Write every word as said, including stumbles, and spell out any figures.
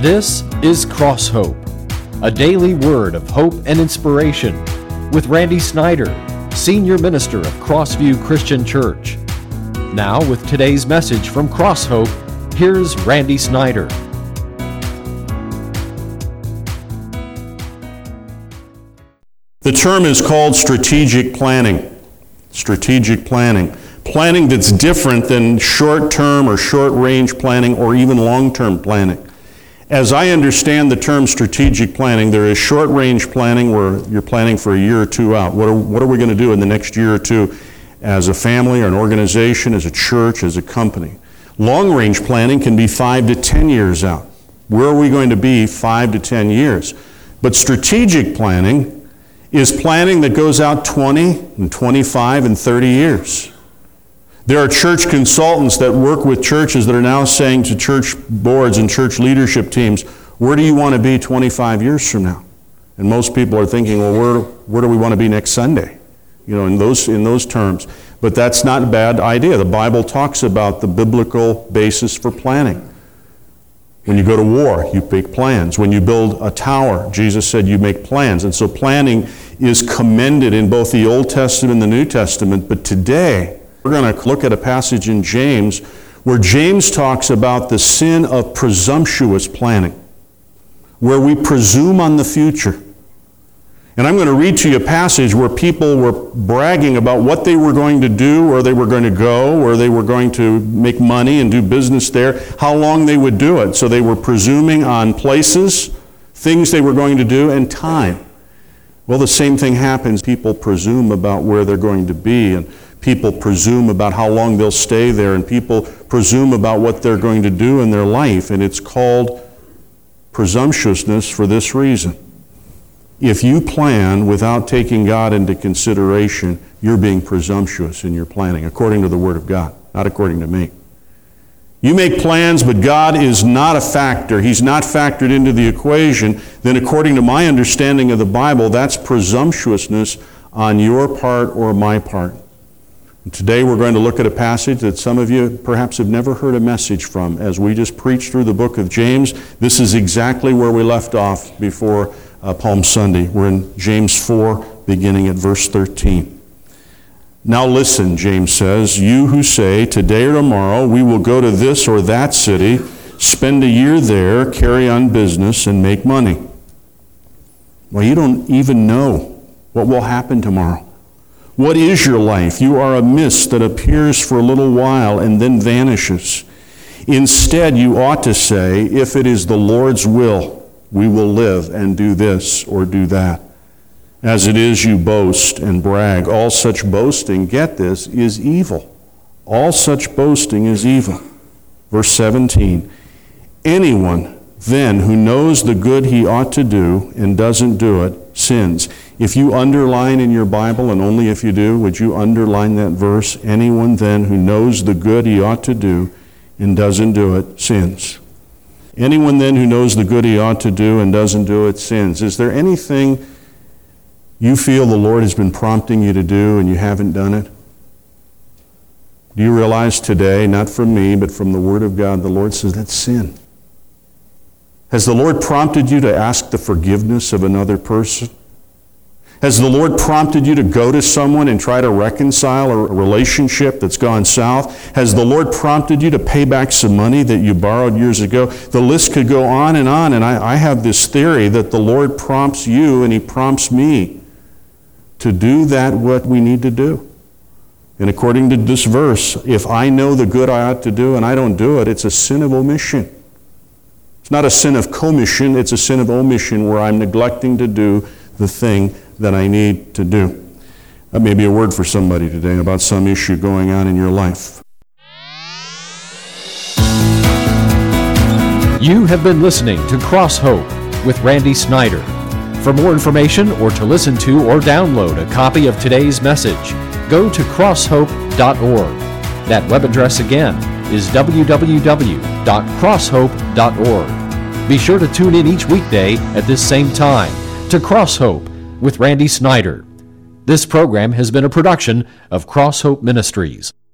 This is Cross Hope, a daily word of hope and inspiration with Randy Snyder, Senior Minister of Crossview Christian Church. Now with today's message from Cross Hope, here's Randy Snyder. The term is called strategic planning. Strategic planning. Planning that's different than short-term or short-range planning or even long-term planning. As I understand the term strategic planning, there is short-range planning where you're planning for a year or two out. What are, what are we going to do in the next year or two as a family or an organization, as a church, as a company? Long-range planning can be five to ten years out. Where are we going to be five to ten years? But strategic planning is planning that goes out twenty and twenty-five and thirty years. There are church consultants that work with churches that are now saying to church boards and church leadership teams, where do you want to be twenty-five years from now? And most people are thinking, well, where, where do we want to be next Sunday? You know, in those, in those terms. But that's not a bad idea. The Bible talks about the biblical basis for planning. When you go to war, you make plans. When you build a tower, Jesus said you make plans. And so planning is commended in both the Old Testament and the New Testament. But today, we're going to look at a passage in James where James talks about the sin of presumptuous planning, where we presume on the future. And I'm going to read to you a passage where people were bragging about what they were going to do, where they were going to go, where they were going to make money and do business there, how long they would do it. So they were presuming on places, things they were going to do, and time. Well, the same thing happens. People presume about where they're going to be, and people presume about how long they'll stay there, and people presume about what they're going to do in their life, and it's called presumptuousness for this reason. If you plan without taking God into consideration, you're being presumptuous in your planning, according to the Word of God, not according to me. You make plans, but God is not a factor. He's not factored into the equation. Then according to my understanding of the Bible, that's presumptuousness on your part or my part. And today we're going to look at a passage that some of you perhaps have never heard a message from. As we just preached through the book of James, this is exactly where we left off before uh, Palm Sunday. We're in James four, beginning at verse thirteen. Now listen, James says, you who say, today or tomorrow we will go to this or that city, spend a year there, carry on business, and make money. Well, you don't even know what will happen tomorrow. What is your life? You are a mist that appears for a little while and then vanishes. Instead, you ought to say, if it is the Lord's will, we will live and do this or do that. As it is, you boast and brag. All such boasting, get this, is evil. All such boasting is evil. Verse seventeen, anyone then who knows the good he ought to do and doesn't do it, sins. If you underline in your Bible, and only if you do, would you underline that verse? Anyone then who knows the good he ought to do and doesn't do it, sins. Anyone then who knows the good he ought to do and doesn't do it, sins. Is there anything you feel the Lord has been prompting you to do and you haven't done it? Do you realize today, not from me, but from the Word of God, the Lord says that's sin. Has the Lord prompted you to ask the forgiveness of another person? Has the Lord prompted you to go to someone and try to reconcile a relationship that's gone south? Has the Lord prompted you to pay back some money that you borrowed years ago? The list could go on and on, and I, I have this theory that the Lord prompts you and He prompts me to do that what we need to do. And according to this verse, if I know the good I ought to do and I don't do it, it's a sin of omission. It's not a sin of commission, it's a sin of omission where I'm neglecting to do the thing that I need to do. That may be a word for somebody today about some issue going on in your life. You have been listening to Cross Hope with Randy Snyder. For more information or to listen to or download a copy of today's message, go to cross hope dot org. That web address again is w w w dot cross hope dot org. Be sure to tune in each weekday at this same time to Cross Hope with Randy Snyder. This program has been a production of Cross Hope Ministries.